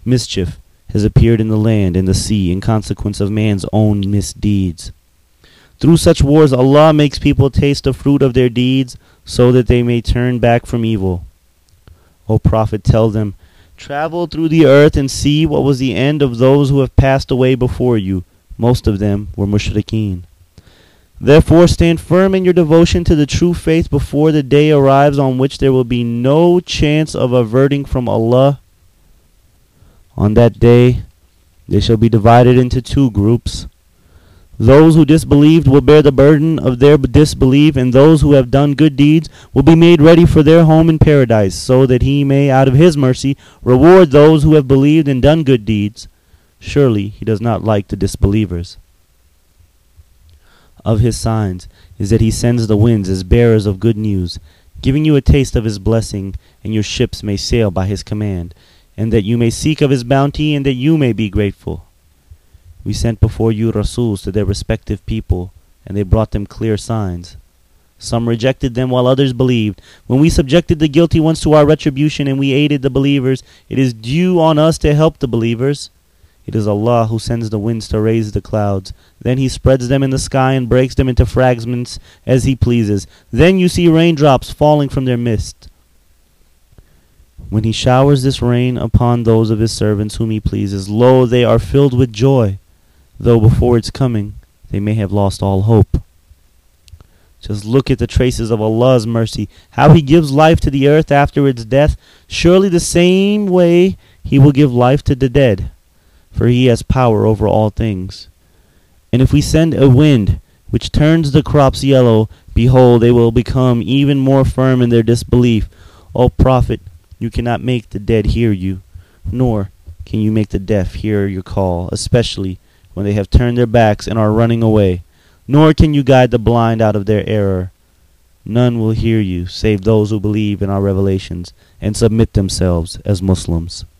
Mischief has appeared in the land and the sea in consequence of man's own misdeeds. Through such wars Allah makes people taste the fruit of their deeds so that they may turn back from evil. O Prophet, tell them, travel through the earth and see what was the end of those who have passed away before you. Most of them were mushrikeen. Therefore stand firm in your devotion to the true faith before the day arrives on which there will be no chance of averting from Allah. On that day they shall be divided into two groups. Those who disbelieved will bear the burden of their disbelief, and those who have done good deeds will be made ready for their home in paradise, so that He may, out of His mercy, reward those who have believed and done good deeds. Surely He does not like the disbelievers. Of His signs is that He sends the winds as bearers of good news, giving you a taste of His blessing, and your ships may sail by His command, and that you may seek of His bounty, and that you may be grateful. We sent before you Rasuls to their respective people, and they brought them clear signs. Some rejected them while others believed. When we subjected the guilty ones to our retribution and we aided the believers, it is due on us to help the believers. It is Allah who sends the winds to raise the clouds. Then He spreads them in the sky and breaks them into fragments as He pleases. Then you see raindrops falling from their midst. When He showers this rain upon those of His servants whom He pleases, lo, they are filled with joy, though before its coming they may have lost all hope. Just look at the traces of Allah's mercy, how He gives life to the earth after its death. Surely the same way He will give life to the dead, for He has power over all things. And if we send a wind which turns the crops yellow, behold, they will become even more firm in their disbelief. O Prophet, you cannot make the dead hear you, nor can you make the deaf hear your call, especially when they have turned their backs and are running away. Nor can you guide the blind out of their error. None will hear you save those who believe in our revelations and submit themselves as Muslims.